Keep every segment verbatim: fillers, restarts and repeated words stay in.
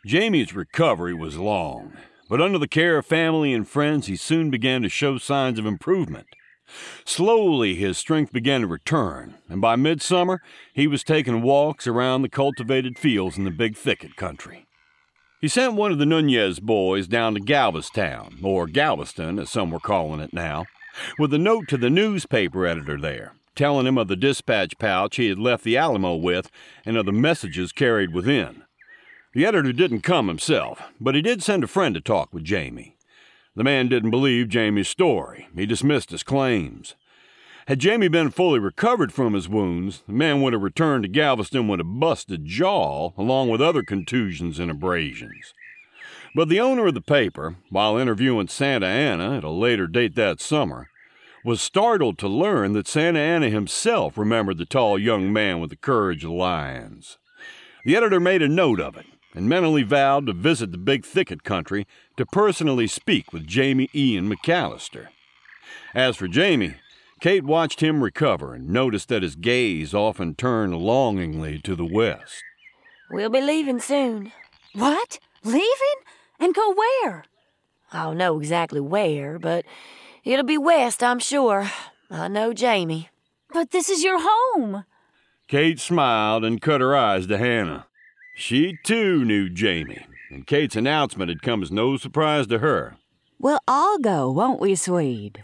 Jamie's recovery was long, but under the care of family and friends, he soon began to show signs of improvement. Slowly, his strength began to return, and by midsummer, he was taking walks around the cultivated fields in the Big Thicket country. He sent one of the Nunez boys down to Galvestown, or Galveston, as some were calling it now, with a note to the newspaper editor there, telling him of the dispatch pouch he had left the Alamo with and of the messages carried within. The editor didn't come himself, but he did send a friend to talk with Jamie. The man didn't believe Jamie's story. He dismissed his claims. Had Jamie been fully recovered from his wounds, the man would have returned to Galveston with a busted jaw, along with other contusions and abrasions. But the owner of the paper, while interviewing Santa Anna at a later date that summer, was startled to learn that Santa Anna himself remembered the tall young man with the courage of lions. The editor made a note of it, and mentally vowed to visit the Big Thicket country to personally speak with Jamie Ian McAllister. As for Jamie, Kate watched him recover and noticed that his gaze often turned longingly to the west. We'll be leaving soon. What? Leaving? And go where? I don't know exactly where, but it'll be west, I'm sure. I know Jamie. But this is your home. Kate smiled and cut her eyes to Hannah. She, too, knew Jamie, and Kate's announcement had come as no surprise to her. We'll all go, won't we, Swede?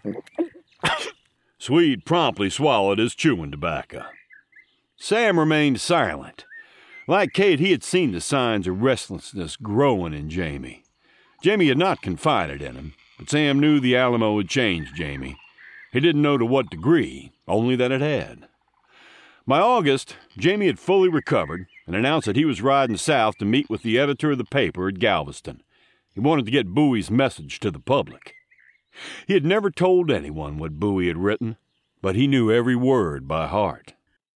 Swede promptly swallowed his chewing tobacco. Sam remained silent. Like Kate, he had seen the signs of restlessness growing in Jamie. Jamie had not confided in him, but Sam knew the Alamo had changed Jamie. He didn't know to what degree, only that it had. By August, Jamie had fully recovered and announced that he was riding south to meet with the editor of the paper at Galveston. He wanted to get Bowie's message to the public. He had never told anyone what Bowie had written, but he knew every word by heart.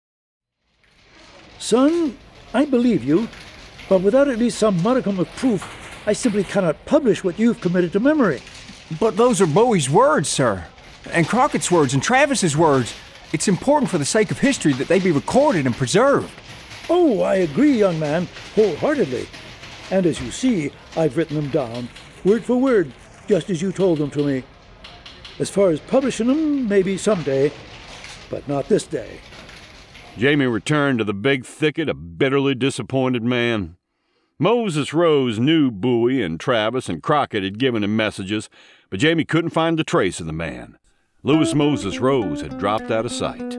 Son, I believe you, but without at least some modicum of proof, I simply cannot publish what you've committed to memory. But those are Bowie's words, sir, and Crockett's words and Travis's words. It's important for the sake of history that they be recorded and preserved. Oh, I agree, young man, wholeheartedly. And as you see, I've written them down, word for word, just as you told them to me. As far as publishing them, maybe someday, but not this day. Jamie returned to the Big Thicket a bitterly disappointed man. Moses Rose knew Bowie and Travis and Crockett had given him messages, but Jamie couldn't find the trace of the man. Louis Moses Rose had dropped out of sight.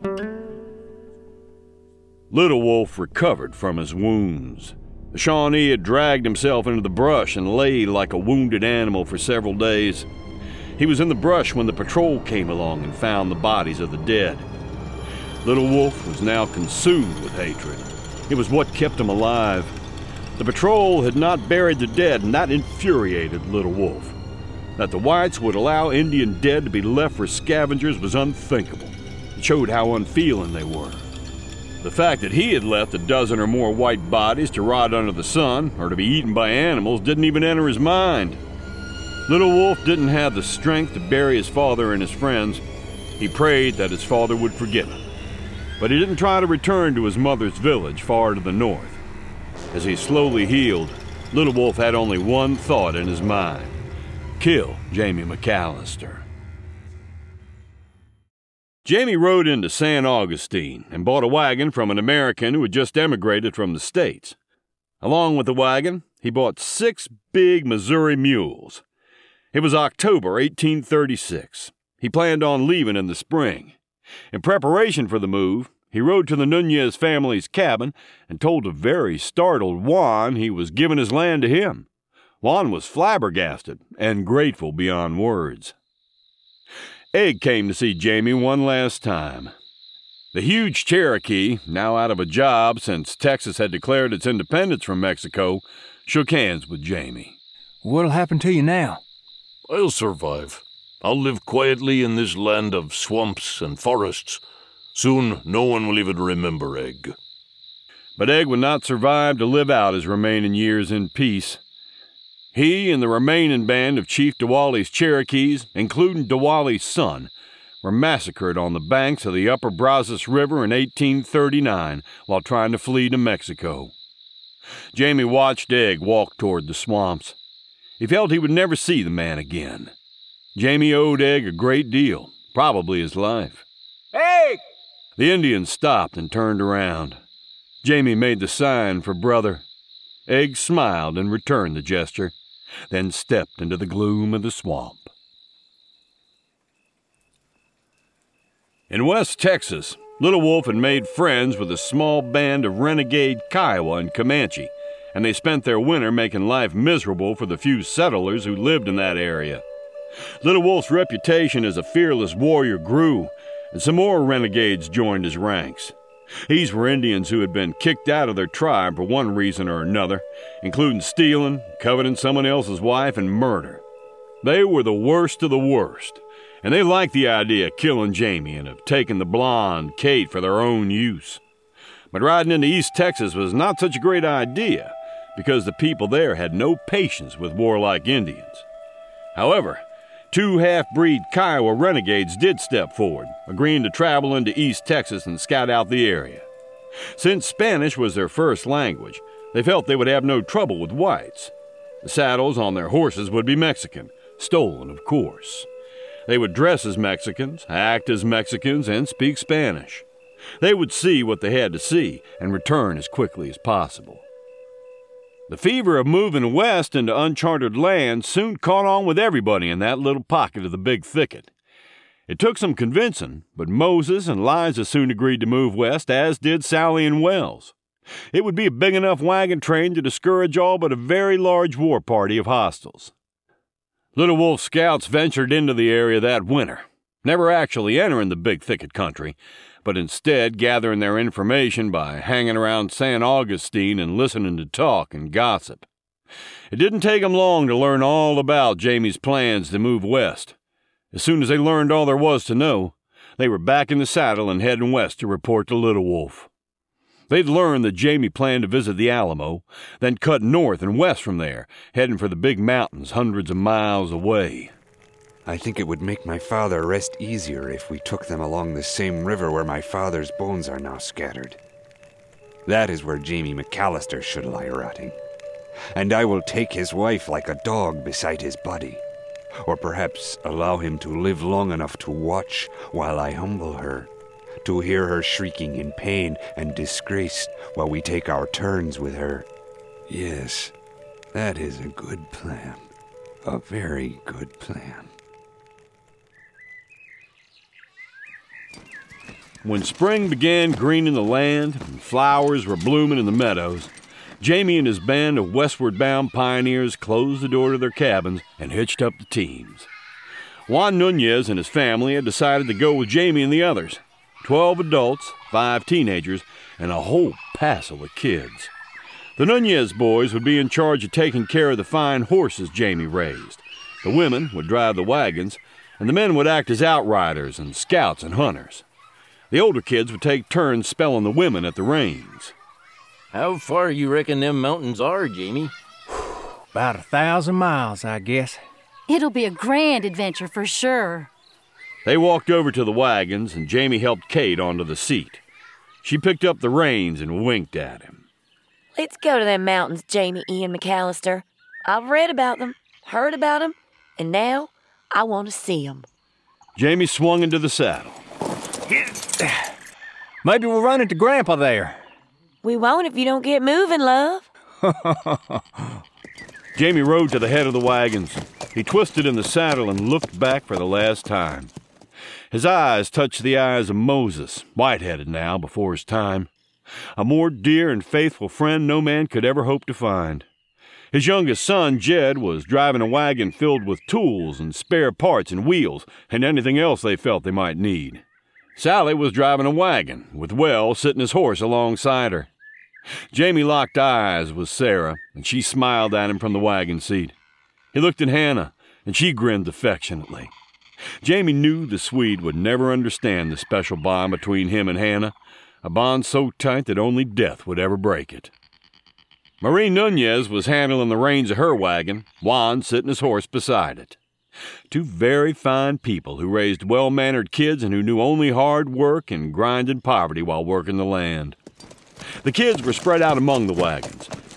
Little Wolf recovered from his wounds. The Shawnee had dragged himself into the brush and lay like a wounded animal for several days. He was in the brush when the patrol came along and found the bodies of the dead. Little Wolf was now consumed with hatred. It was what kept him alive. The patrol had not buried the dead, and that infuriated Little Wolf. That the whites would allow Indian dead to be left for scavengers was unthinkable. It showed how unfeeling they were. The fact that he had left a dozen or more white bodies to rot under the sun or to be eaten by animals didn't even enter his mind. Little Wolf didn't have the strength to bury his father and his friends. He prayed that his father would forgive him. But he didn't try to return to his mother's village far to the north. As he slowly healed, Little Wolf had only one thought in his mind: kill Jamie McAllister. Jamie rode into San Augustine and bought a wagon from an American who had just emigrated from the States. Along with the wagon, he bought six big Missouri mules. It was October eighteen thirty-six. He planned on leaving in the spring. In preparation for the move, he rode to the Nunez family's cabin and told a very startled Juan he was giving his land to him. Juan was flabbergasted and grateful beyond words. Egg came to see Jamie one last time. The huge Cherokee, now out of a job since Texas had declared its independence from Mexico, shook hands with Jamie. What'll happen to you now? I'll survive. I'll live quietly in this land of swamps and forests. Soon, no one will even remember Egg. But Egg would not survive to live out his remaining years in peace. He and the remaining band of Chief Diwali's Cherokees, including Diwali's son, were massacred on the banks of the upper Brazos River in eighteen thirty-nine while trying to flee to Mexico. Jamie watched Egg walk toward the swamps. He felt he would never see the man again. Jamie owed Egg a great deal, probably his life. Egg! The Indian stopped and turned around. Jamie made the sign for brother. Egg smiled and returned the gesture, then stepped into the gloom of the swamp. In West Texas, Little Wolf had made friends with a small band of renegade Kiowa and Comanche, and they spent their winter making life miserable for the few settlers who lived in that area. Little Wolf's reputation as a fearless warrior grew, and some more renegades joined his ranks. These were Indians who had been kicked out of their tribe for one reason or another, including stealing, coveting someone else's wife, and murder. They were the worst of the worst, and they liked the idea of killing Jamie and of taking the blonde, Kate, for their own use. But riding into East Texas was not such a great idea, because the people there had no patience with warlike Indians. However, two half-breed Kiowa renegades did step forward, agreeing to travel into East Texas and scout out the area. Since Spanish was their first language, they felt they would have no trouble with whites. The saddles on their horses would be Mexican, stolen, of course. They would dress as Mexicans, act as Mexicans, and speak Spanish. They would see what they had to see and return as quickly as possible. The fever of moving west into uncharted land soon caught on with everybody in that little pocket of the big thicket. It took some convincing, but Moses and Liza soon agreed to move west, as did Sally and Wells. It would be a big enough wagon train to discourage all but a very large war party of hostiles. Little Wolf scouts ventured into the area that winter, never actually entering the big thicket country, but instead gathering their information by hanging around San Augustine and listening to talk and gossip. It didn't take them long to learn all about Jamie's plans to move west. As soon as they learned all there was to know, they were back in the saddle and heading west to report to Little Wolf. They'd learned that Jamie planned to visit the Alamo, then cut north and west from there, heading for the big mountains hundreds of miles away. I think it would make my father rest easier if we took them along the same river where my father's bones are now scattered. That is where Jamie McAllister should lie rotting. And I will take his wife like a dog beside his body, or perhaps allow him to live long enough to watch while I humble her, to hear her shrieking in pain and disgrace while we take our turns with her. Yes, that is a good plan. A very good plan. When spring began greening the land and flowers were blooming in the meadows, Jamie and his band of westward-bound pioneers closed the door to their cabins and hitched up the teams. Juan Nunez and his family had decided to go with Jamie and the others, twelve adults, five teenagers, and a whole passel of kids. The Nunez boys would be in charge of taking care of the fine horses Jamie raised. The women would drive the wagons, and the men would act as outriders and scouts and hunters. The older kids would take turns spelling the women at the reins. How far you reckon them mountains are, Jamie? About a thousand miles, I guess. It'll be a grand adventure for sure. They walked over to the wagons, and Jamie helped Kate onto the seat. She picked up the reins and winked at him. Let's go to them mountains, Jamie Ian McAllister. I've read about them, heard about them, and now I want to see them. Jamie swung into the saddle. Maybe we'll run into Grandpa there. We won't if you don't get moving, love. Jamie rode to the head of the wagons. He twisted in the saddle and looked back for the last time. His eyes touched the eyes of Moses, white-headed now, before his time. A more dear and faithful friend no man could ever hope to find. His youngest son, Jed, was driving a wagon filled with tools and spare parts and wheels and anything else they felt they might need. Sally was driving a wagon, with Wells sitting his horse alongside her. Jamie locked eyes with Sarah, and she smiled at him from the wagon seat. He looked at Hannah, and she grinned affectionately. Jamie knew the Swede would never understand the special bond between him and Hannah, a bond so tight that only death would ever break it. Marie Nunez was handling the reins of her wagon, Juan sitting his horse beside it. Two very fine people who raised well-mannered kids and who knew only hard work and grinding poverty while working the land. The kids were spread out among the wagons,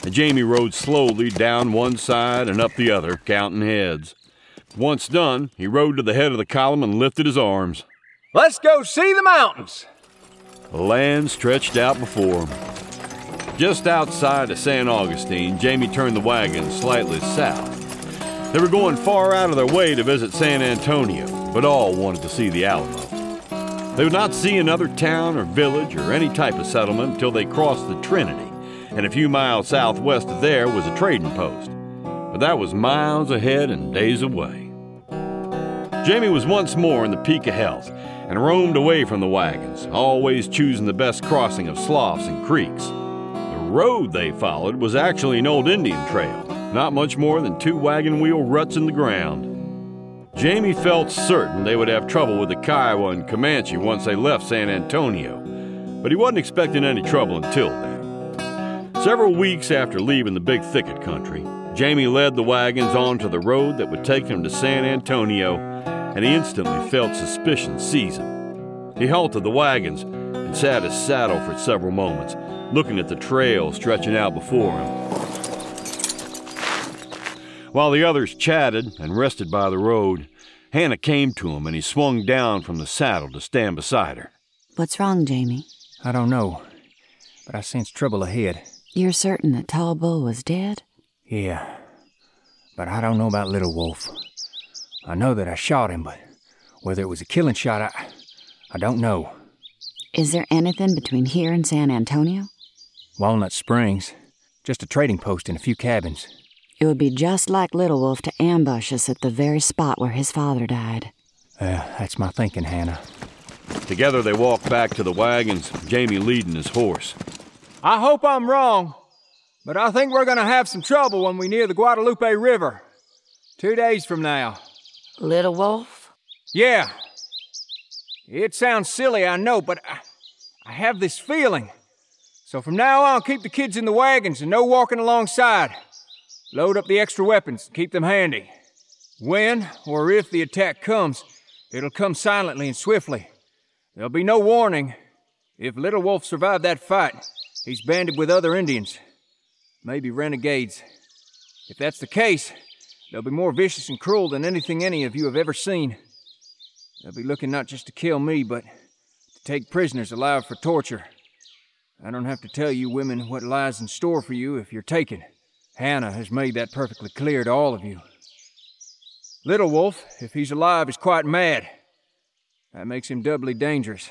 and Jamie rode slowly down one side and up the other, counting heads. Once done, he rode to the head of the column and lifted his arms. Let's go see the mountains. The land stretched out before him. Just outside of San Augustine, Jamie turned the wagon slightly south. They were going far out of their way to visit San Antonio, but all wanted to see the Alamo. They would not see another town or village or any type of settlement until they crossed the Trinity, and a few miles southwest of there was a trading post. But that was miles ahead and days away. Jamie was once more in the peak of health and roamed away from the wagons, always choosing the best crossing of sloughs and creeks. The road they followed was actually an old Indian trail, not much more than two wagon wheel ruts in the ground. Jamie felt certain they would have trouble with the Kiowa and Comanche once they left San Antonio, but he wasn't expecting any trouble until then. Several weeks after leaving the Big Thicket country, Jamie led the wagons onto the road that would take them to San Antonio, and he instantly felt suspicion seize him. He halted the wagons and sat his saddle for several moments, looking at the trail stretching out before him. While the others chatted and rested by the road, Hannah came to him and he swung down from the saddle to stand beside her. What's wrong, Jamie? I don't know, but I sense trouble ahead. You're certain that Tall Bull was dead? Yeah, but I don't know about Little Wolf. I know that I shot him, but whether it was a killing shot, I, I don't know. Is there anything between here and San Antonio? Walnut Springs. Just a trading post and a few cabins. It would be just like Little Wolf to ambush us at the very spot where his father died. Uh, that's my thinking, Hannah. Together they walked back to the wagons, Jamie leading his horse. I hope I'm wrong, but I think we're gonna have some trouble when we near the Guadalupe River. Two days from now. Little Wolf? Yeah. It sounds silly, I know, but I, I have this feeling. So from now on, keep the kids in the wagons and no walking alongside. Load up the extra weapons and keep them handy. When or if the attack comes, it'll come silently and swiftly. There'll be no warning. If Little Wolf survived that fight, he's banded with other Indians, maybe renegades. If that's the case, they'll be more vicious and cruel than anything any of you have ever seen. They'll be looking not just to kill me, but to take prisoners alive for torture. I don't have to tell you women what lies in store for you if you're taken. Hannah has made that perfectly clear to all of you. Little Wolf, if he's alive, is quite mad. That makes him doubly dangerous.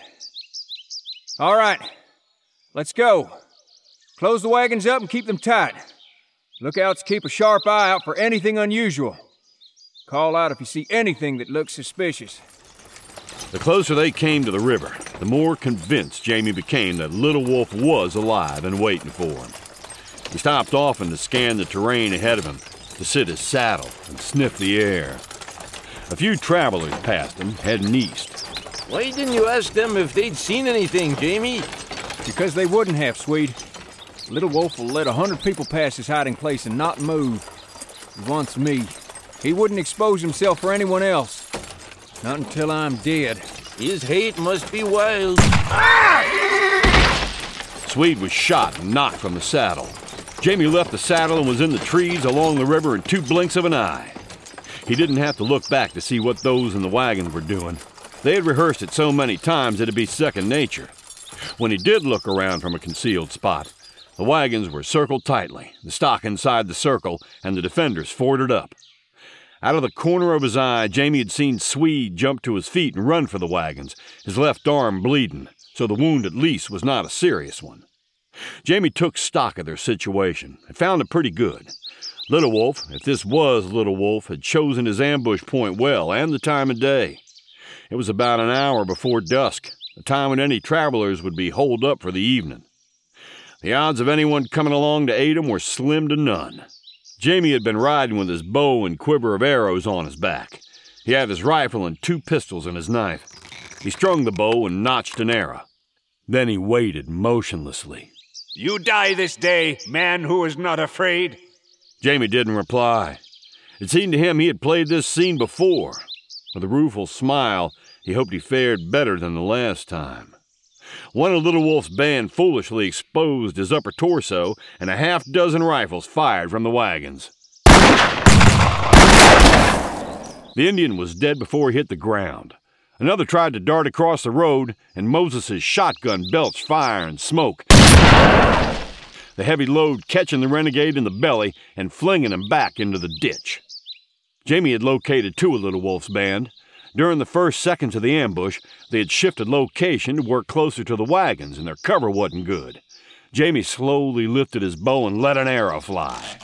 All right, let's go. Close the wagons up and keep them tight. Lookouts keep a sharp eye out for anything unusual. Call out if you see anything that looks suspicious. The closer they came to the river, the more convinced Jamie became that Little Wolf was alive and waiting for him. He stopped often to scan the terrain ahead of him, to sit his saddle and sniff the air. A few travelers passed him, heading east. Why didn't you ask them if they'd seen anything, Jamie? Because they wouldn't have, Swede. Little Wolf will let a hundred people pass his hiding place and not move. He wants me. He wouldn't expose himself for anyone else. Not until I'm dead. His hate must be wild. Swede was shot and knocked from the saddle. Jamie left the saddle and was in the trees along the river in two blinks of an eye. He didn't have to look back to see what those in the wagons were doing. They had rehearsed it so many times it'd be second nature. When he did look around from a concealed spot, the wagons were circled tightly, the stock inside the circle, and the defenders forded up. Out of the corner of his eye, Jamie had seen Swede jump to his feet and run for the wagons, his left arm bleeding, so the wound at least was not a serious one. Jamie took stock of their situation and found it pretty good. Little Wolf, if this was Little Wolf, had chosen his ambush point well and the time of day. It was about an hour before dusk, the time when any travelers would be holed up for the evening. The odds of anyone coming along to aid him were slim to none. Jamie had been riding with his bow and quiver of arrows on his back. He had his rifle and two pistols and his knife. He strung the bow and notched an arrow. Then he waited motionlessly. You die this day, man who is not afraid. Jamie didn't reply. It seemed to him he had played this scene before. With a rueful smile, he hoped he fared better than the last time. One of Little Wolf's band foolishly exposed his upper torso, and a half dozen rifles fired from the wagons. The Indian was dead before he hit the ground. Another tried to dart across the road, and Moses's shotgun belched fire and smoke, the heavy load catching the renegade in the belly and flinging him back into the ditch. Jamie had located two of Little Wolf's band. During the first seconds of the ambush, they had shifted location to work closer to the wagons, and their cover wasn't good. Jamie slowly lifted his bow and let an arrow fly.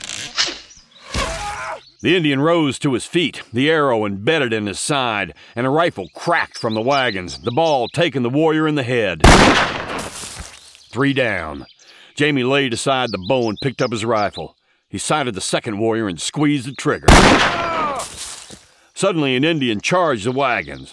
The Indian rose to his feet, the arrow embedded in his side, and a rifle cracked from the wagons, the ball taking the warrior in the head. Three down. Jamie laid aside the bow and picked up his rifle. He sighted the second warrior and squeezed the trigger. Suddenly, an Indian charged the wagons.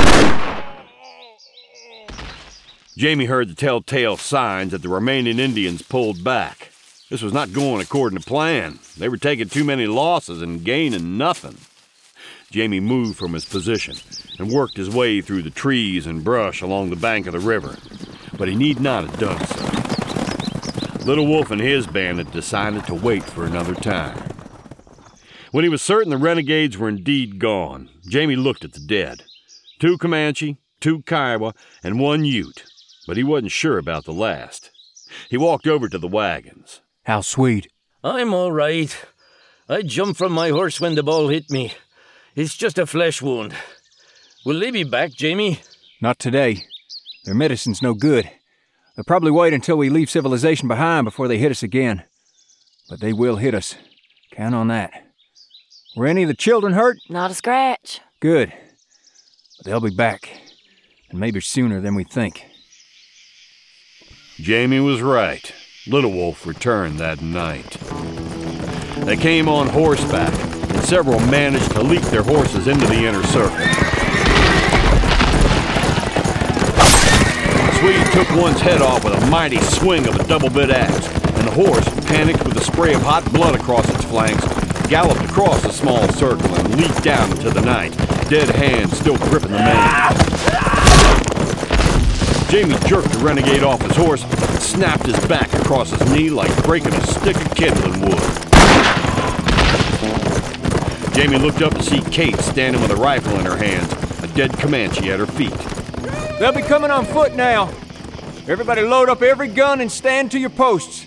Jamie heard the telltale signs that the remaining Indians pulled back. This was not going according to plan. They were taking too many losses and gaining nothing. Jamie moved from his position and worked his way through the trees and brush along the bank of the river, but he need not have done so. Little Wolf and his band had decided to wait for another time. When he was certain the renegades were indeed gone, Jamie looked at the dead. Two Comanche, two Kiowa, and one Ute, but he wasn't sure about the last. He walked over to the wagons. How sweet. I'm all right. I jumped from my horse when the ball hit me. It's just a flesh wound. Will they be back, Jamie? Not today. Their medicine's no good. They'll probably wait until we leave civilization behind before they hit us again. But they will hit us. Count on that. Were any of the children hurt? Not a scratch. Good. But they'll be back. And maybe sooner than we think. Jamie was right. Little Wolf returned that night. They came on horseback, and several managed to leap their horses into the inner circle. The Swede took one's head off with a mighty swing of a double-bit axe, and the horse, panicked with a spray of hot blood across its flanks, galloped across the small circle and leaped down into the night, dead hands still gripping the mane. Jamie jerked the renegade off his horse and snapped his back across his knee like breaking a stick of kindling wood. Jamie looked up to see Kate standing with a rifle in her hands, a dead Comanche at her feet. They'll be coming on foot now. Everybody load up every gun and stand to your posts.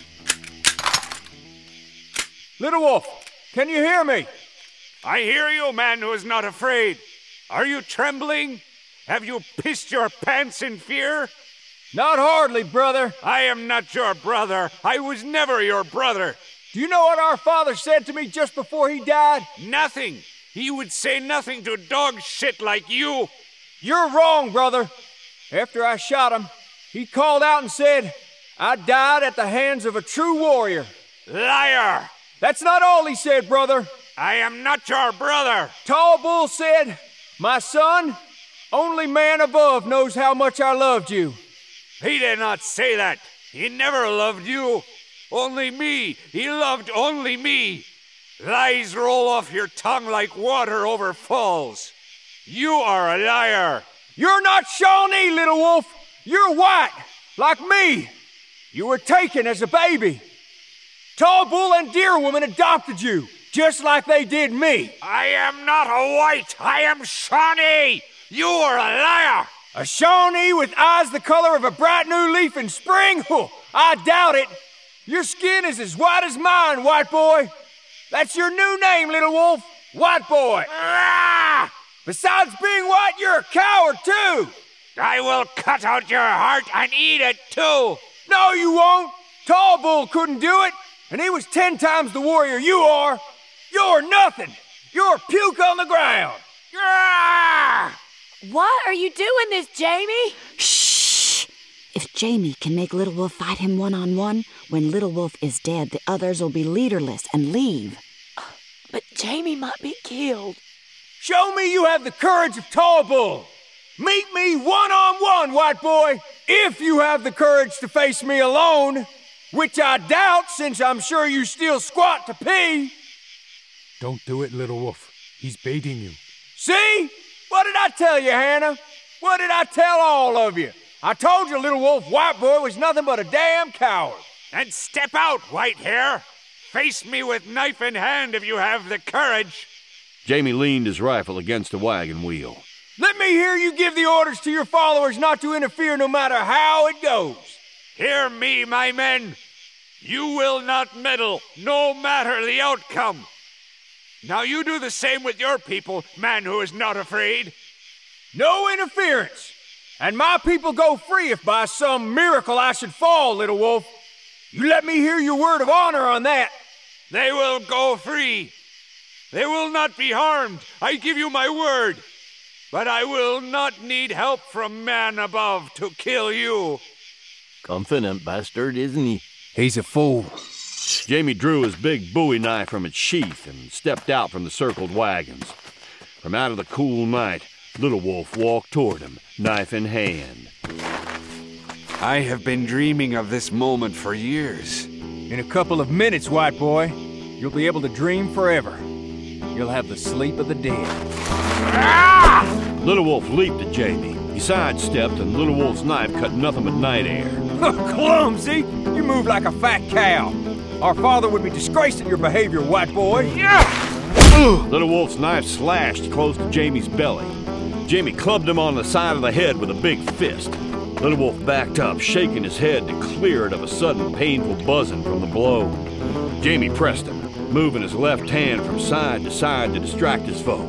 Little Wolf, can you hear me? I hear you, man who is not afraid. Are you trembling? Have you pissed your pants in fear? Not hardly, brother. I am not your brother. I was never your brother. Do you know what our father said to me just before he died? Nothing. He would say nothing to dog shit like you. You're wrong, brother. After I shot him, he called out and said, I died at the hands of a true warrior. Liar! That's not all he said, brother. I am not your brother. Tall Bull said, my son, only man above knows how much I loved you. He did not say that. He never loved you. Only me. He loved only me. Lies roll off your tongue like water over falls. You are a liar. You're not Shawnee, Little Wolf. You're white, like me. You were taken as a baby. Tall Bull and Deer Woman adopted you, just like they did me. I am not a white. I am Shawnee. You are a liar. A Shawnee with eyes the color of a bright new leaf in spring? Oh, I doubt it. Your skin is as white as mine, white boy. That's your new name, Little Wolf. White boy. Ah! Besides being white, you're a coward, too. I will cut out your heart and eat it, too. No, you won't. Tall Bull couldn't do it, and he was ten times the warrior you are. You're nothing. You're puke on the ground. Ah! Why are you doing this, Jamie? Shh! If Jamie can make Little Wolf fight him one-on-one, when Little Wolf is dead, the others will be leaderless and leave. But Jamie might be killed. Show me you have the courage of Tall Bull. Meet me one-on-one, white boy, if you have the courage to face me alone, which I doubt since I'm sure you still squat to pee. Don't do it, Little Wolf. He's baiting you. See? What did I tell you, Hannah? What did I tell all of you? I told you, Little Wolf, White Boy was nothing but a damn coward. And step out, White Hair. Face me with knife in hand if you have the courage. Jamie leaned his rifle against the wagon wheel. Let me hear you give the orders to your followers not to interfere no matter how it goes. Hear me, my men. You will not meddle, no matter the outcome. Now you do the same with your people, man who is not afraid. No interference. And my people go free if by some miracle I should fall, Little Wolf. You let me hear your word of honor on that. They will go free. They will not be harmed. I give you my word. But I will not need help from man above to kill you. Confident bastard, isn't he? He's a fool. Jamie drew his big bowie knife from its sheath and stepped out from the circled wagons. From out of the cool night, Little Wolf walked toward him, knife in hand. I have been dreaming of this moment for years. In a couple of minutes, White Boy, you'll be able to dream forever. You'll have the sleep of the dead. Ah! Little Wolf leaped at Jamie. He sidestepped, and Little Wolf's knife cut nothing but night air. Clumsy! You move like a fat cow. Our father would be disgraced at your behavior, White Boy. Yeah! Little Wolf's knife slashed close to Jamie's belly. Jamie clubbed him on the side of the head with a big fist. Little Wolf backed up, shaking his head to clear it of a sudden painful buzzing from the blow. Jamie pressed him, moving his left hand from side to side to distract his foe.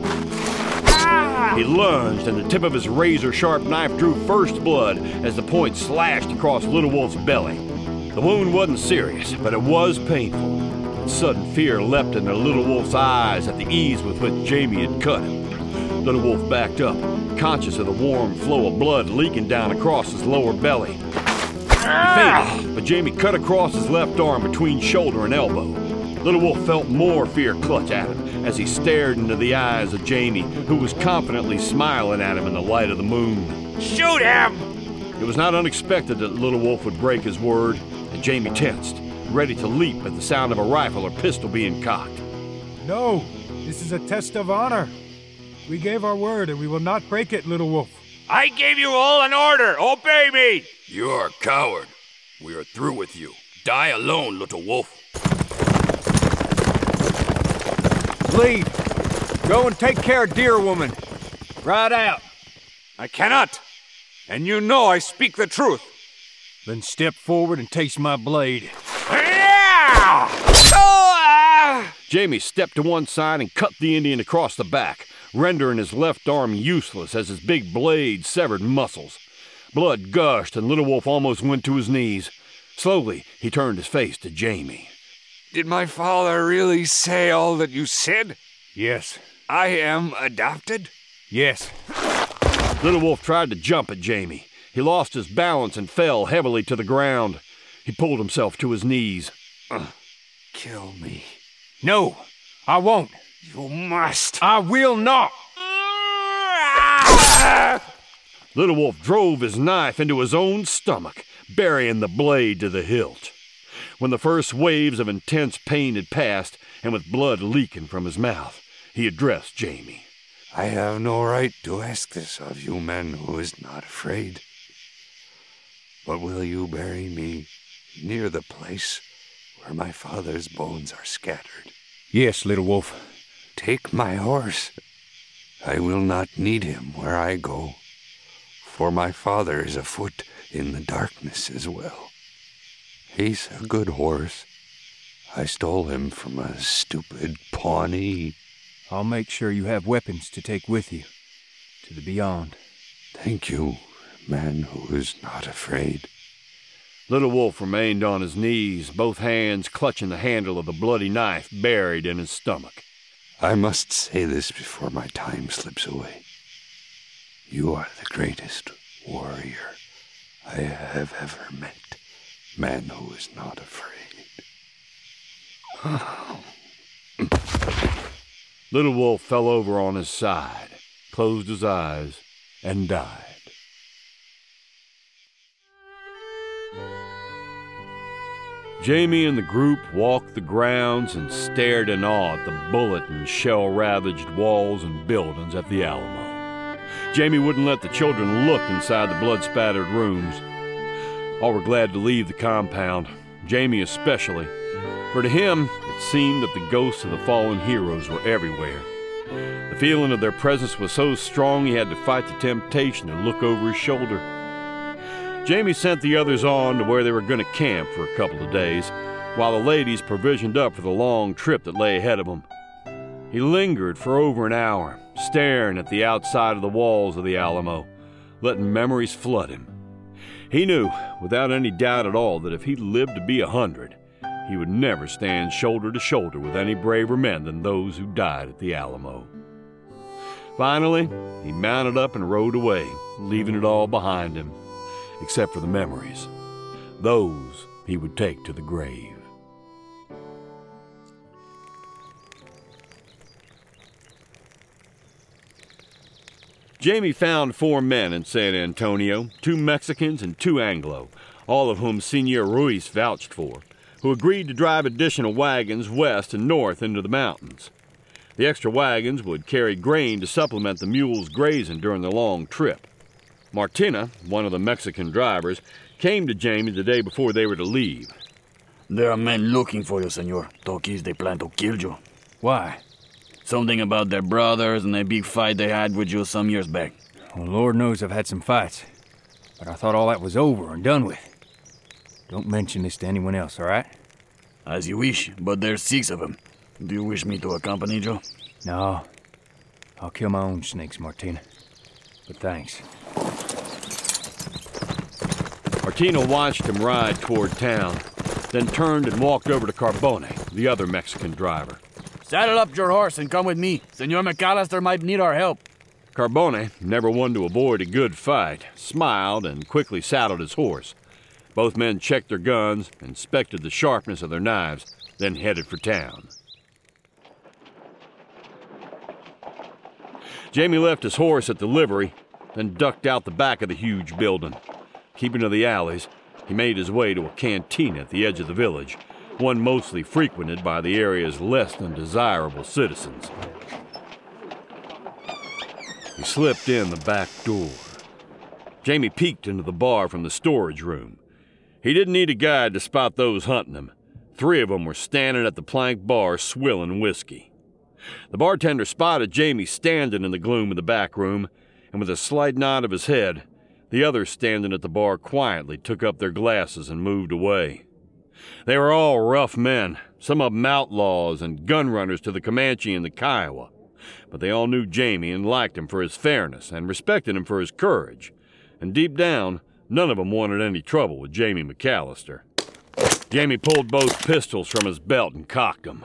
He lunged, and the tip of his razor-sharp knife drew first blood as the point slashed across Little Wolf's belly. The wound wasn't serious, but it was painful. And sudden fear leapt into Little Wolf's eyes at the ease with which Jamie had cut him. Little Wolf backed up, conscious of the warm flow of blood leaking down across his lower belly. He fainted, but Jamie cut across his left arm between shoulder and elbow. Little Wolf felt more fear clutch at him as he stared into the eyes of Jamie, who was confidently smiling at him in the light of the moon. Shoot him! It was not unexpected that Little Wolf would break his word, and Jamie tensed, ready to leap at the sound of a rifle or pistol being cocked. No, this is a test of honor. We gave our word and we will not break it, Little Wolf. I gave you all an order. Obey me! You are a coward. We are through with you. Die alone, Little Wolf. Leave. Go and take care of Deer Woman. Ride out. I cannot. And you know I speak the truth. Then step forward and taste my blade. Yeah! Oh, ah! Jamie stepped to one side and cut the Indian across the back, rendering his left arm useless as his big blade severed muscles. Blood gushed and Little Wolf almost went to his knees. Slowly, he turned his face to Jamie. Did my father really say all that you said? Yes. I am adopted? Yes. Little Wolf tried to jump at Jamie. He lost his balance and fell heavily to the ground. He pulled himself to his knees. Uh, kill me. No, I won't. You must. I will not. Little Wolf drove his knife into his own stomach, burying the blade to the hilt. When the first waves of intense pain had passed, and with blood leaking from his mouth, he addressed Jamie. I have no right to ask this of you, man who is not afraid. But will you bury me near the place where my father's bones are scattered? Yes, Little Wolf. Take my horse. I will not need him where I go, for my father is afoot in the darkness as well. He's a good horse. I stole him from a stupid Pawnee. I'll make sure you have weapons to take with you to the beyond. Thank you, man who is not afraid. Little Wolf remained on his knees, both hands clutching the handle of the bloody knife buried in his stomach. I must say this before my time slips away. You are the greatest warrior I have ever met. Man who is not afraid. Little Wolf fell over on his side, closed his eyes, and died. Jamie and the group walked the grounds and stared in awe at the bullet and shell-ravaged walls and buildings at the Alamo. Jamie wouldn't let the children look inside the blood-spattered rooms. All were glad to leave the compound, Jamie especially, for to him it seemed that the ghosts of the fallen heroes were everywhere. The feeling of their presence was so strong he had to fight the temptation to look over his shoulder. Jamie sent the others on to where they were going to camp for a couple of days, while the ladies provisioned up for the long trip that lay ahead of them. He lingered for over an hour, staring at the outside of the walls of the Alamo, letting memories flood him. He knew, without any doubt at all, that if he lived to be a hundred, he would never stand shoulder to shoulder with any braver men than those who died at the Alamo. Finally, he mounted up and rode away, leaving it all behind him, except for the memories. Those he would take to the grave. Jamie found four men in San Antonio, two Mexicans and two Anglo, all of whom Senor Ruiz vouched for, who agreed to drive additional wagons west and north into the mountains. The extra wagons would carry grain to supplement the mules grazing during the long trip. Martina, one of the Mexican drivers, came to Jamie the day before they were to leave. There are men looking for you, senor. Toquis, they plan to kill you. Why? Something about their brothers and a big fight they had with you some years back. Well, Lord knows I've had some fights, but I thought all that was over and done with. Don't mention this to anyone else, all right? As you wish, but there's six of them. Do you wish me to accompany you? No. I'll kill my own snakes, Martina. But thanks. Martina watched him ride toward town, then turned and walked over to Carbone, the other Mexican driver. Saddle up your horse and come with me. Senor McAllister might need our help. Carbone, never one to avoid a good fight, smiled and quickly saddled his horse. Both men checked their guns, inspected the sharpness of their knives, then headed for town. Jamie left his horse at the livery, then ducked out the back of the huge building. Keeping to the alleys, he made his way to a cantina at the edge of the village, one mostly frequented by the area's less than desirable citizens. He slipped in the back door. Jamie peeked into the bar from the storage room. He didn't need a guide to spot those hunting him. Three of them were standing at the plank bar swilling whiskey. The bartender spotted Jamie standing in the gloom of the back room, and with a slight nod of his head, the others standing at the bar quietly took up their glasses and moved away. They were all rough men, some of them outlaws and gun runners to the Comanche and the Kiowa. But they all knew Jamie and liked him for his fairness and respected him for his courage. And deep down, none of them wanted any trouble with Jamie McAllister. Jamie pulled both pistols from his belt and cocked them.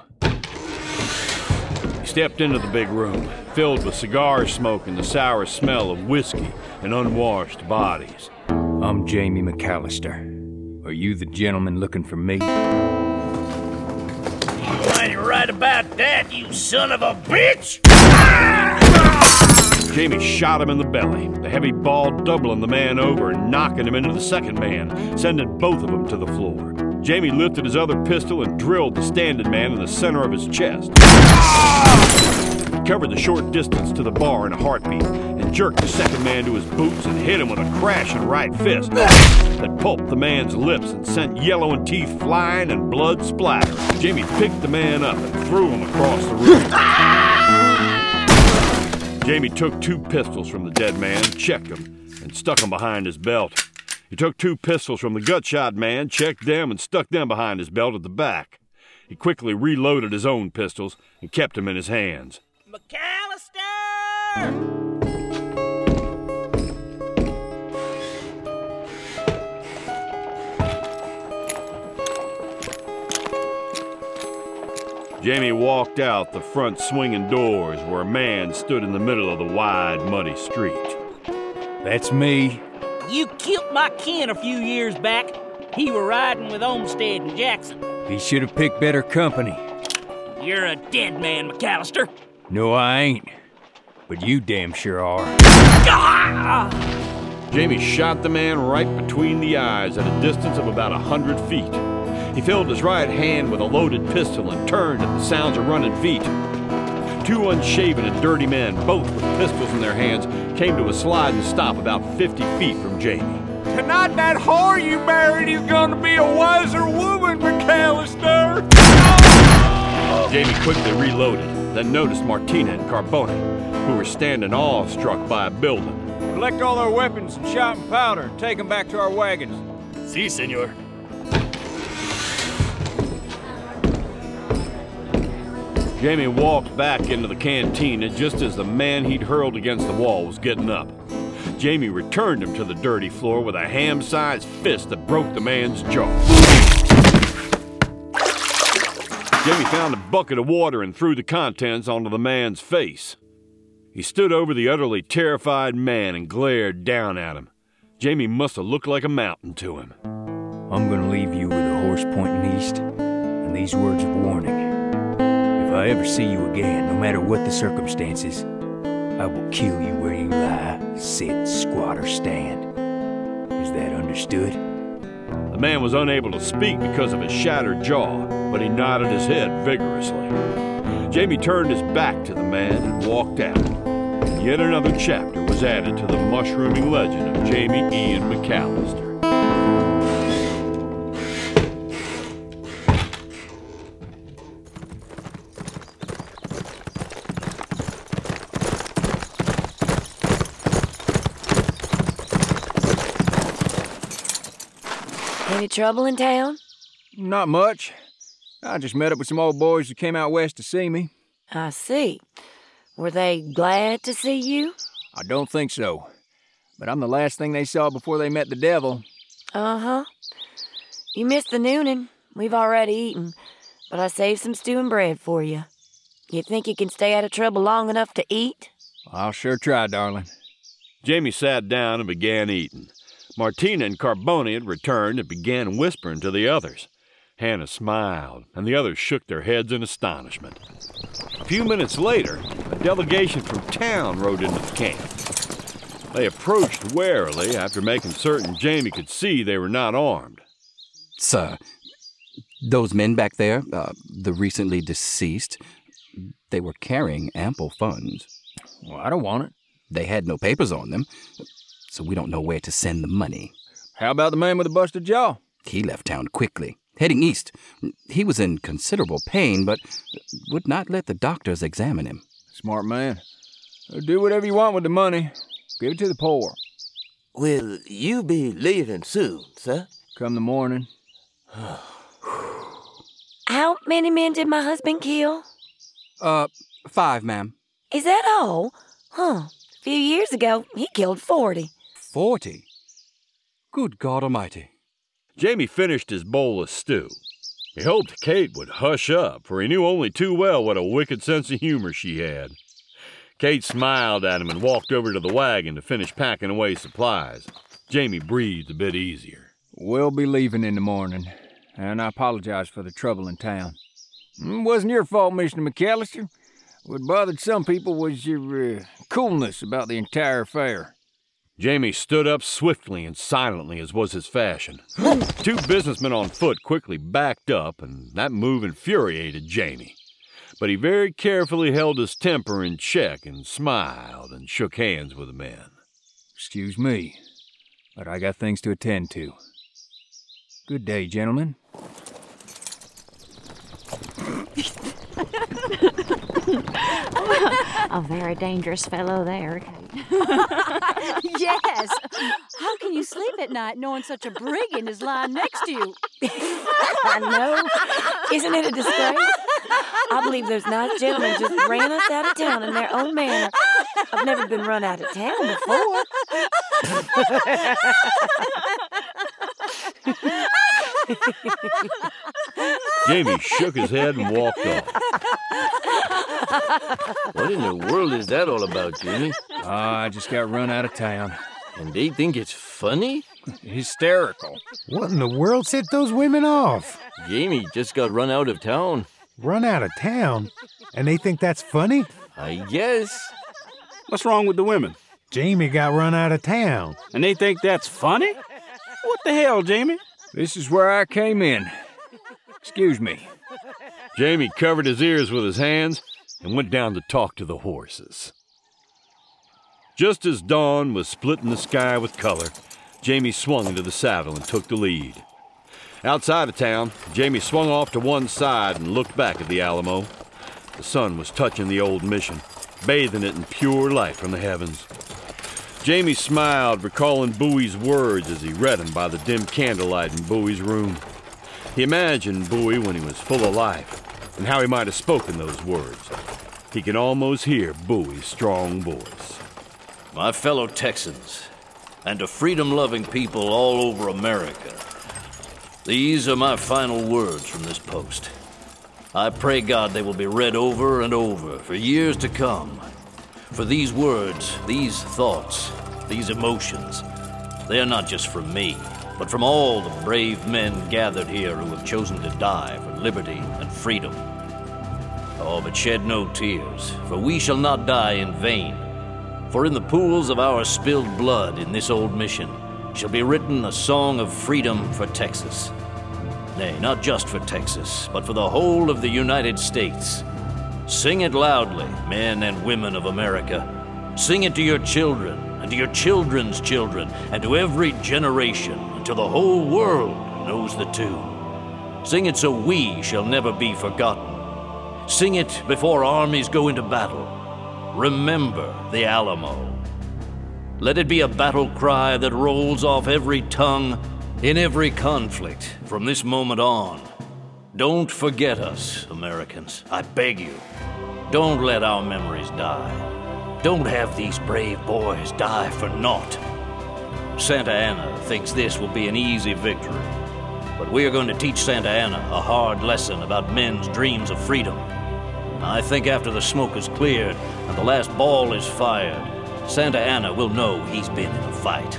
He stepped into the big room, filled with cigar smoke and the sour smell of whiskey and unwashed bodies. I'm Jamie McAllister. Are you the gentleman looking for me? I ain't right about that, you son of a bitch! Jamie shot him in the belly, the heavy ball doubling the man over and knocking him into the second man, sending both of them to the floor. Jamie lifted his other pistol and drilled the standing man in the center of his chest. He covered the short distance to the bar in a heartbeat and jerked the second man to his boots and hit him with a crashing right fist that pulped the man's lips and sent yellowing teeth flying and blood splattering. Jamie picked the man up and threw him across the room. Jamie took two pistols from the dead man, checked them, and stuck them behind his belt. He took two pistols from the gut-shot man, checked them, and stuck them behind his belt at the back. He quickly reloaded his own pistols and kept them in his hands. McAllister! Jamie walked out the front swinging doors where a man stood in the middle of the wide, muddy street. That's me. You killed my kin a few years back. He were riding with Olmsted and Jackson. He should have picked better company. You're a dead man, McAllister. No, I ain't. But you damn sure are. Jamie shot the man right between the eyes at a distance of about a hundred feet. He filled his right hand with a loaded pistol and turned at the sounds of running feet. Two unshaven and dirty men, both with pistols in their hands, came to a sliding stop about fifty feet from Jamie. Tonight that whore you married is gonna be a wiser woman, McAllister! Jamie quickly reloaded, then noticed Martina and Carboni, who were standing awestruck by a building. Collect all our weapons and shot and powder and take them back to our wagons. Si, senor. Jamie walked back into the cantina just as the man he'd hurled against the wall was getting up. Jamie returned him to the dirty floor with a ham-sized fist that broke the man's jaw. Jamie found a bucket of water and threw the contents onto the man's face. He stood over the utterly terrified man and glared down at him. Jamie must have looked like a mountain to him. I'm gonna leave you with a horse pointing east and these words of warning. If I ever see you again, no matter what the circumstances, I will kill you where you lie, sit, squat, or stand. Is that understood? The man was unable to speak because of his shattered jaw, but he nodded his head vigorously. Jamie turned his back to the man and walked out. And yet another chapter was added to the mushrooming legend of Jamie Ian McAllister. Any trouble in town? Not much. I just met up with some old boys who came out west to see me. I see. Were they glad to see you? I don't think so. But I'm the last thing they saw before they met the devil. Uh-huh. You missed the nooning. We've already eaten, but I saved some stew and bread for you. You think you can stay out of trouble long enough to eat? I'll sure try, darling. Jamie sat down and began eating. Martina and Carboni had returned and began whispering to the others. Hannah smiled, and the others shook their heads in astonishment. A few minutes later, a delegation from town rode into the camp. They approached warily after making certain Jamie could see they were not armed. Sir, those men back there, uh, the recently deceased, they were carrying ample funds. Well, I don't want it. They had no papers on them, so we don't know where to send the money. How about the man with the busted jaw? He left town quickly, heading east. He was in considerable pain, but would not let the doctors examine him. Smart man. Do whatever you want with the money. Give it to the poor. Will you be leaving soon, sir? Come the morning. How many men did my husband kill? Uh, five, ma'am. Is that all? Huh. A few years ago, he killed forty. Forty? Good God Almighty. Jamie finished his bowl of stew. He hoped Kate would hush up, for he knew only too well what a wicked sense of humor she had. Kate smiled at him and walked over to the wagon to finish packing away supplies. Jamie breathed a bit easier. We'll be leaving in the morning, and I apologize for the trouble in town. It wasn't your fault, Mister McAllister. What bothered some people was your uh, coolness about the entire affair. Jamie stood up swiftly and silently, as was his fashion. Two businessmen on foot quickly backed up, and that move infuriated Jamie. But he very carefully held his temper in check and smiled and shook hands with the men. Excuse me, but I got things to attend to. Good day, gentlemen. A very dangerous fellow there, Kate. Yes. How can you sleep at night knowing such a brigand is lying next to you? I know. Isn't it a disgrace? I believe those nice gentlemen just ran us out of town in their own manner. I've never been run out of town before. Jamie shook his head and walked off. What in the world is that all about, Jamie? Uh, I just got run out of town. And they think it's funny? Hysterical. What in the world set those women off? Jamie just got run out of town. Run out of town? And they think that's funny? I guess. What's wrong with the women? Jamie got run out of town. And they think that's funny? What the hell, Jamie? This is where I came in. Excuse me. Jamie covered his ears with his hands and went down to talk to the horses. Just as dawn was splitting the sky with color, Jamie swung into the saddle and took the lead. Outside of town, Jamie swung off to one side and looked back at the Alamo. The sun was touching the old mission, bathing it in pure light from the heavens. Jamie smiled, recalling Bowie's words as he read them by the dim candlelight in Bowie's room. He imagined Bowie when he was full of life, and how he might have spoken those words. He could almost hear Bowie's strong voice. My fellow Texans, and to freedom-loving people all over America, these are my final words from this post. I pray God they will be read over and over for years to come. For these words, these thoughts, these emotions, they are not just from me, but from all the brave men gathered here who have chosen to die for liberty and freedom. Oh, but shed no tears, for we shall not die in vain. For in the pools of our spilled blood in this old mission shall be written a song of freedom for Texas. Nay, not just for Texas, but for the whole of the United States. Sing it loudly, men and women of America. Sing it to your children, and to your children's children, and to every generation, until the whole world knows the tune. Sing it so we shall never be forgotten. Sing it before armies go into battle. Remember the Alamo. Let it be a battle cry that rolls off every tongue in every conflict from this moment on. Don't forget us, Americans. I beg you. Don't let our memories die. Don't have these brave boys die for naught. Santa Anna thinks this will be an easy victory, but we are going to teach Santa Anna a hard lesson about men's dreams of freedom. I think after the smoke is cleared and the last ball is fired, Santa Anna will know he's been in a fight.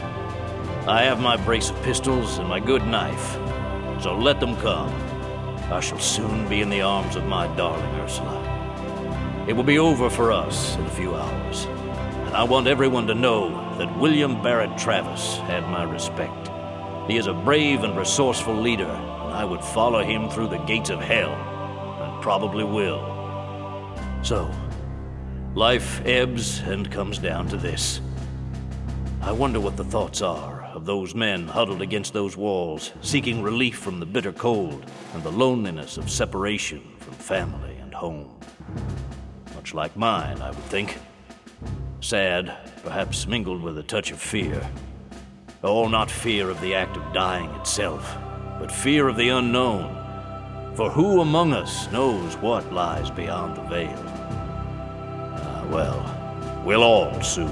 I have my brace of pistols and my good knife, so let them come. I shall soon be in the arms of my darling Ursula. It will be over for us in a few hours, and I want everyone to know that William Barrett Travis had my respect. He is a brave and resourceful leader, and I would follow him through the gates of hell, and probably will. So, life ebbs and comes down to this. I wonder what the thoughts are of those men huddled against those walls, seeking relief from the bitter cold and the loneliness of separation from family and home. Much like mine, I would think. Sad, perhaps mingled with a touch of fear. Oh, not fear of the act of dying itself, but fear of the unknown. For who among us knows what lies beyond the veil? Ah, well, we'll all soon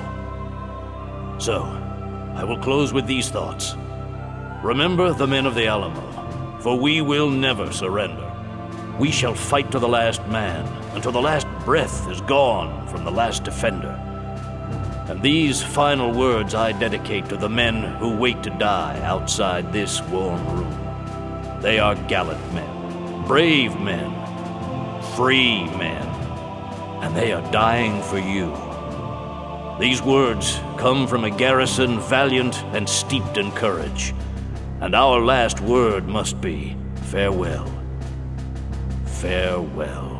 know. So, I will close with these thoughts. Remember the men of the Alamo, for we will never surrender. We shall fight to the last man, until the last breath is gone from the last defender. And these final words I dedicate to the men who wait to die outside this warm room. They are gallant men, brave men, free men, and they are dying for you. These words come from a garrison valiant and steeped in courage, and our last word must be farewell. Farewell.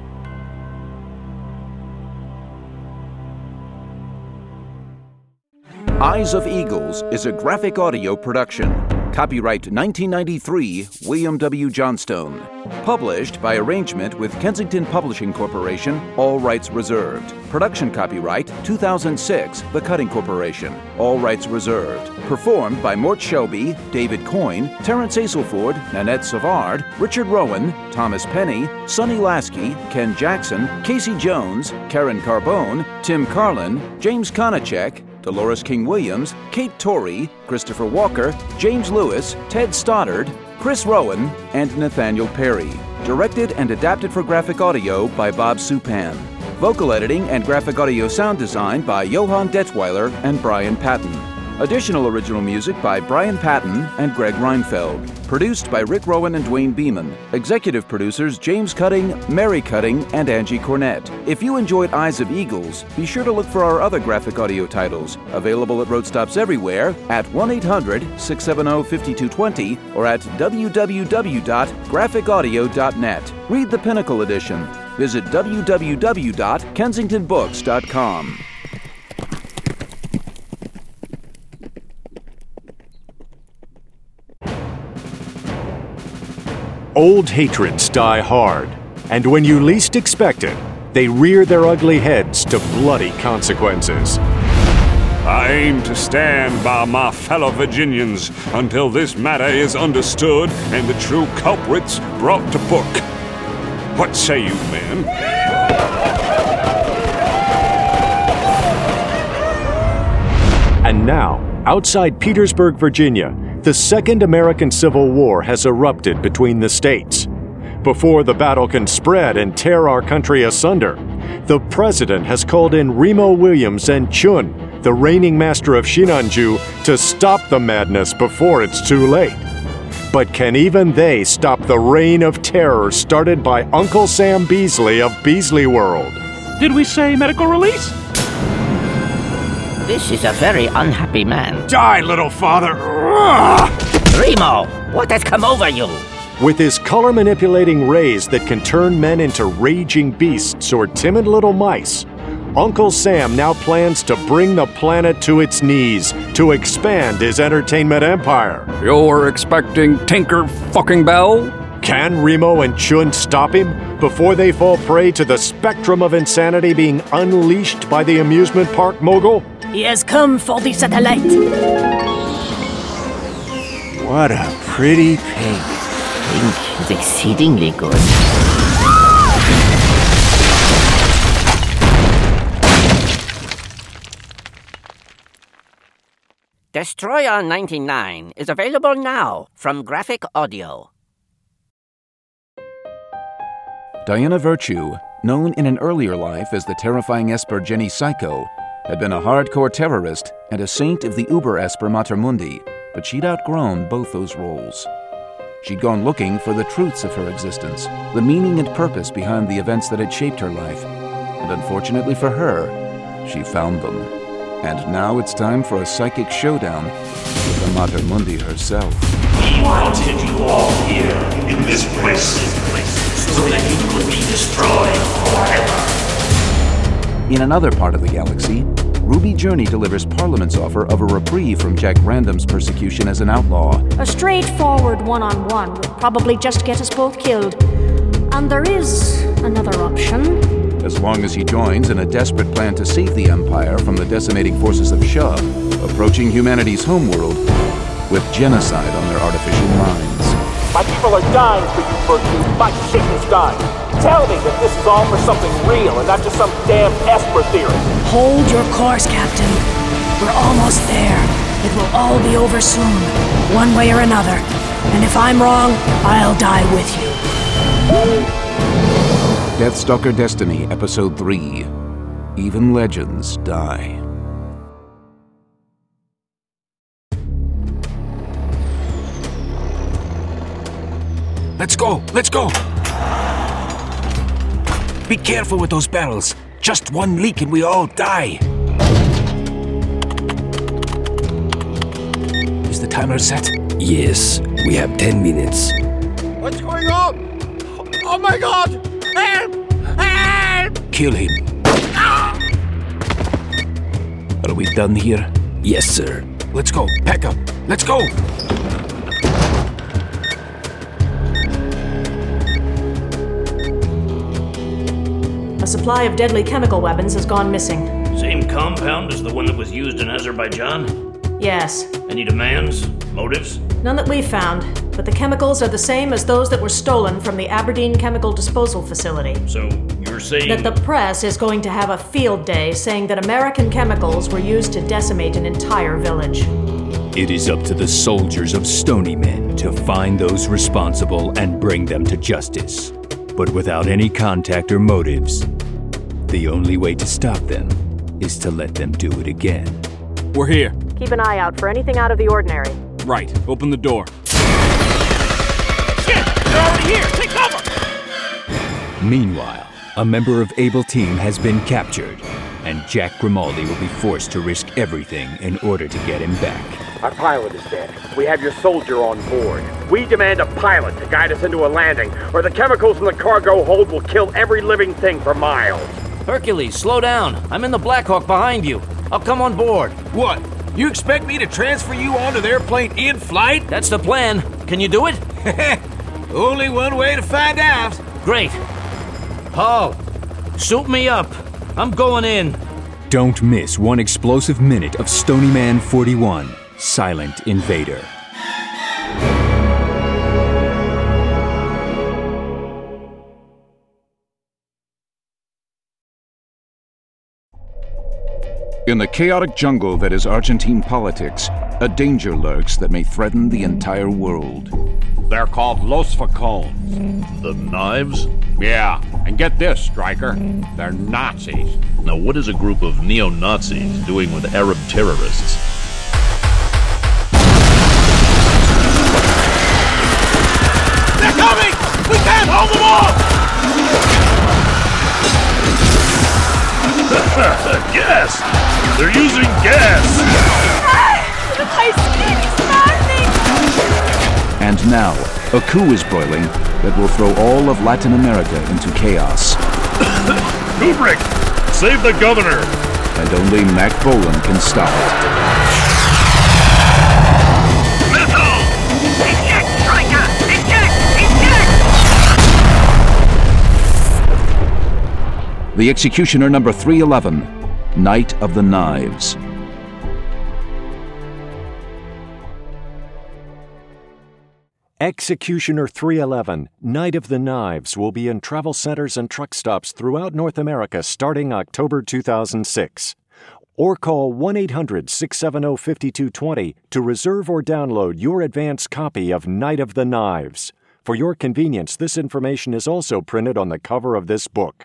Eyes of Eagles is a graphic audio production. Copyright nineteen ninety-three, William W. Johnstone. Published by arrangement with Kensington Publishing Corporation, all rights reserved. Production copyright two thousand six, The Cutting Corporation, all rights reserved. Performed by Mort Shelby, David Coyne, Terrence Aselford, Nanette Savard, Richard Rowan, Thomas Penny, Sonny Lasky, Ken Jackson, Casey Jones, Karen Carbone, Tim Carlin, James Konachek, Dolores King-Williams, Kate Torrey, Christopher Walker, James Lewis, Ted Stoddard, Chris Rowan, and Nathaniel Perry. Directed and adapted for graphic audio by Bob Supan. Vocal editing and graphic audio sound design by Johann Detweiler and Brian Patton. Additional original music by Brian Patton and Greg Reinfeld. Produced by Rick Rowan and Dwayne Beeman. Executive producers James Cutting, Mary Cutting, and Angie Cornett. If you enjoyed Eyes of Eagles, be sure to look for our other graphic audio titles, available at road stops everywhere at one eight hundred, six seven zero, five two two zero or at w w w dot graphic audio dot net. Read the Pinnacle edition. Visit w w w dot kensington books dot com. Old hatreds die hard, and when you least expect it, they rear their ugly heads to bloody consequences. I aim to stand by my fellow Virginians until this matter is understood and the true culprits brought to book. What say you, men? And now, outside Petersburg, Virginia, the Second American Civil War has erupted between the states. Before the battle can spread and tear our country asunder, the president has called in Remo Williams and Chun, the reigning master of Shinanju, to stop the madness before it's too late. But can even they stop the reign of terror started by Uncle Sam Beasley of Beasley World? Did we say medical release? This is a very unhappy man. Die, little father! Remo, what has come over you? With his color-manipulating rays that can turn men into raging beasts or timid little mice, Uncle Sam now plans to bring the planet to its knees to expand his entertainment empire. You're expecting Tinker fucking Bell? Can Remo and Chun stop him before they fall prey to the spectrum of insanity being unleashed by the amusement park mogul? He has come for the satellite. What a pretty pink. Pink is exceedingly good. Destroyer ninety-nine is available now from Graphic Audio. Diana Virtue, known in an earlier life as the terrifying Esper Jenny Psycho, had been a hardcore terrorist and a saint of the Uber Esper Mater Mundi, but she'd outgrown both those roles. She'd gone looking for the truths of her existence, the meaning and purpose behind the events that had shaped her life. And unfortunately for her, she found them. And now it's time for a psychic showdown with the Mater Mundi herself. He wanted you all here in this place, so that you could be destroyed forever. In another part of the galaxy, Ruby Journey delivers Parliament's offer of a reprieve from Jack Random's persecution as an outlaw. A straightforward one-on-one would probably just get us both killed. And there is another option. As long as he joins in a desperate plan to save the Empire from the decimating forces of Shah, approaching humanity's homeworld with genocide on their artificial minds. My people are dying for you, Virtue. My ship is dying. Tell me that this is all for something real and not just some damn Esper theory. Hold your course, Captain. We're almost there. It will all be over soon, one way or another. And if I'm wrong, I'll die with you. Deathstalker Destiny, Episode three. Even legends die. Let's go! Let's go! Be careful with those barrels. Just one leak and we all die. Is the timer set? Yes, we have ten minutes. What's going on? Oh my god! Help! Help! Kill him. Are we done here? Yes, sir. Let's go. Pack up. Let's go! A supply of deadly chemical weapons has gone missing. Same compound as the one that was used in Azerbaijan? Yes. Any demands? Motives? None that we've found, but the chemicals are the same as those that were stolen from the Aberdeen Chemical Disposal Facility. So, you're saying... That the press is going to have a field day saying that American chemicals were used to decimate an entire village. It is up to the soldiers of Stony Men to find those responsible and bring them to justice. But without any contact or motives, the only way to stop them is to let them do it again. We're here. Keep an eye out for anything out of the ordinary. Right. Open the door. Shit! They're already here! Take cover! Meanwhile, a member of Able Team has been captured, and Jack Grimaldi will be forced to risk everything in order to get him back. Our pilot is dead. We have your soldier on board. We demand a pilot to guide us into a landing, or the chemicals in the cargo hold will kill every living thing for miles. Hercules, slow down. I'm in the Blackhawk behind you. I'll come on board. What? You expect me to transfer you onto their plane in flight? That's the plan. Can you do it? Only one way to find out. Great. Paul, suit me up. I'm going in. Don't miss one explosive minute of Stony Man forty-one, Silent Invader. In the chaotic jungle that is Argentine politics, a danger lurks that may threaten the entire world. They're called Los Falcones. The Knives? Yeah, and get this, Stryker. They're Nazis. Now, what is a group of neo-Nazis doing with Arab terrorists? They're coming! We can't hold them off! Gas! They're using gas! My skin is burning! And now, a coup is broiling that will throw all of Latin America into chaos. Kubrick! Save the governor! And only Mac Bolan can stop it. Missile! Eject, Striker! Eject! Eject! The Executioner number three eleven, Night of the Knives. Executioner three eleven, Night of the Knives will be in travel centers and truck stops throughout North America starting October two thousand six. Or call one eight hundred, six seven zero, five two two zero to reserve or download your advance copy of Night of the Knives. For your convenience, this information is also printed on the cover of this book.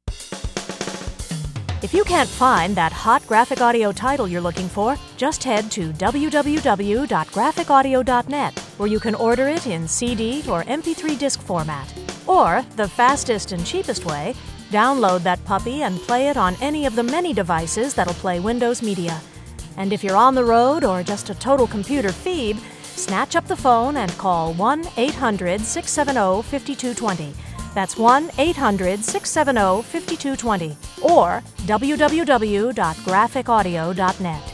If you can't find that hot graphic audio title you're looking for, just head to w w w dot graphic audio dot net, where you can order it in C D or M P three disc format. Or, the fastest and cheapest way, download that puppy and play it on any of the many devices that'll play Windows Media. And if you're on the road or just a total computer phoebe, snatch up the phone and call one eight hundred, six seven zero, five two two zero. That's one eight hundred, six seven zero, five two two zero or w w w dot graphic audio dot net.